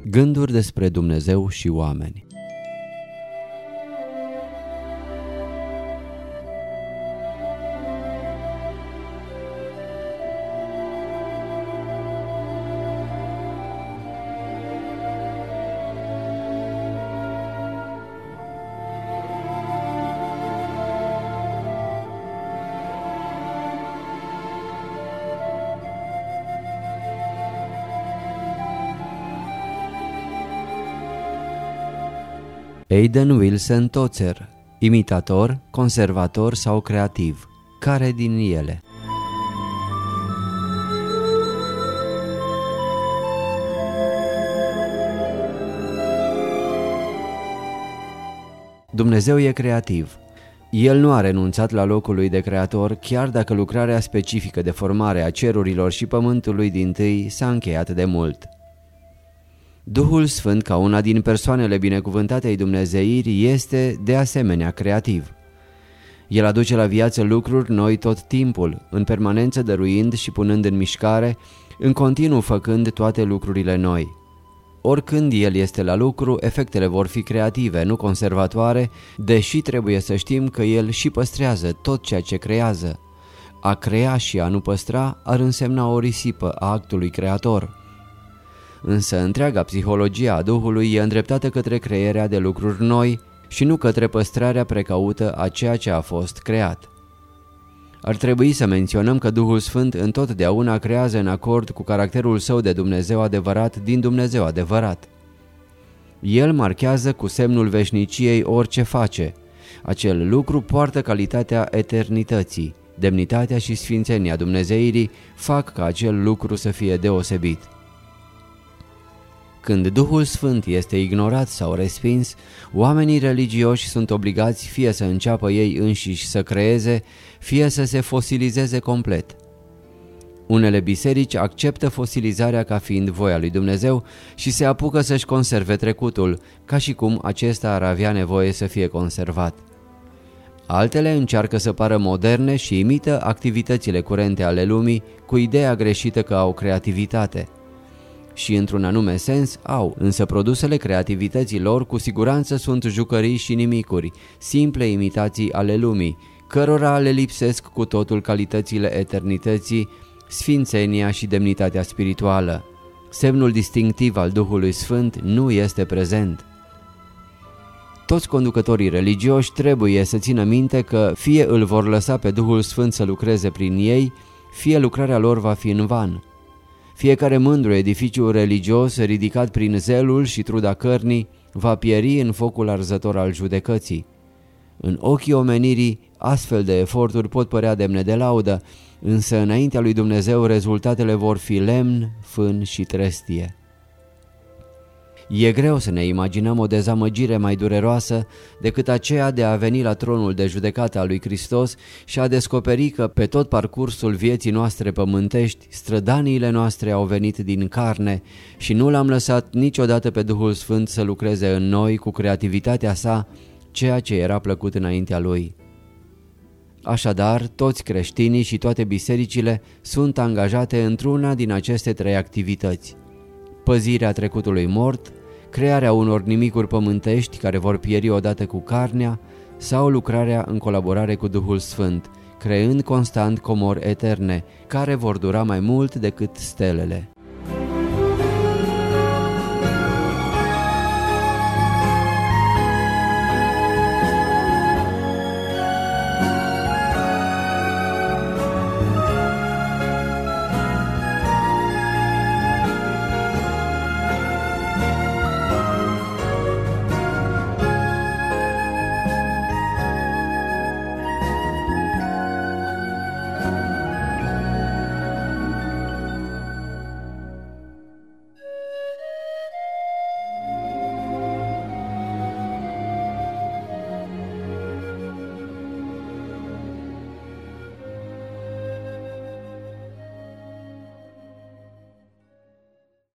Gânduri despre Dumnezeu și oameni. Aidan Wilson Tozer, imitator, conservator sau creativ. Care din ele? Dumnezeu e creativ. El nu a renunțat la locul lui de creator, chiar dacă lucrarea specifică de formare a cerurilor și pământului dintâi s-a încheiat de mult. Duhul Sfânt, ca una din persoanele binecuvântate ai Dumnezeiri, este de asemenea creativ. El aduce la viață lucruri noi tot timpul, în permanență dăruind și punând în mișcare, în continuu făcând toate lucrurile noi. Oricând El este la lucru, efectele vor fi creative, nu conservatoare, deși trebuie să știm că El și păstrează tot ceea ce creează. A crea și a nu păstra ar însemna o risipă a actului creator. Însă întreaga psihologie a Duhului e îndreptată către crearea de lucruri noi și nu către păstrarea precaută a ceea ce a fost creat. Ar trebui să menționăm că Duhul Sfânt întotdeauna creează în acord cu caracterul său de Dumnezeu adevărat din Dumnezeu adevărat. El marchează cu semnul veșniciei orice face. Acel lucru poartă calitatea eternității. Demnitatea și sfințenia Dumnezeirii fac ca acel lucru să fie deosebit. Când Duhul Sfânt este ignorat sau respins, oamenii religioși sunt obligați fie să înceapă ei înșiși să creeze, fie să se fosilizeze complet. Unele biserici acceptă fosilizarea ca fiind voia lui Dumnezeu și se apucă să-și conserve trecutul, ca și cum acesta ar avea nevoie să fie conservat. Altele încearcă să pară moderne și imită activitățile curente ale lumii cu ideea greșită că au creativitate. Și într-un anume sens au, însă produsele creativității lor cu siguranță sunt jucării și nimicuri, simple imitații ale lumii, cărora le lipsesc cu totul calitățile eternității, sfințenia și demnitatea spirituală. Semnul distinctiv al Duhului Sfânt nu este prezent. Toți conducătorii religioși trebuie să țină minte că fie îl vor lăsa pe Duhul Sfânt să lucreze prin ei, fie lucrarea lor va fi în van. Fiecare mândru edificiu religios ridicat prin zelul și truda cărnii va pieri în focul arzător al judecății. În ochii omenirii, astfel de eforturi pot părea demne de laudă, însă înaintea lui Dumnezeu rezultatele vor fi lemn, fân și trestie. E greu să ne imaginăm o dezamăgire mai dureroasă decât aceea de a veni la tronul de judecată al lui Hristos și a descoperi că pe tot parcursul vieții noastre pământești, strădaniile noastre au venit din carne și nu l-am lăsat niciodată pe Duhul Sfânt să lucreze în noi cu creativitatea sa, ceea ce era plăcut înaintea lui. Așadar, toți creștinii și toate bisericile sunt angajate într-una din aceste trei activități: păzirea trecutului mort, crearea unor nimicuri pământești care vor pieri odată cu carnea sau lucrarea în colaborare cu Duhul Sfânt, creând constant comori eterne, care vor dura mai mult decât stelele.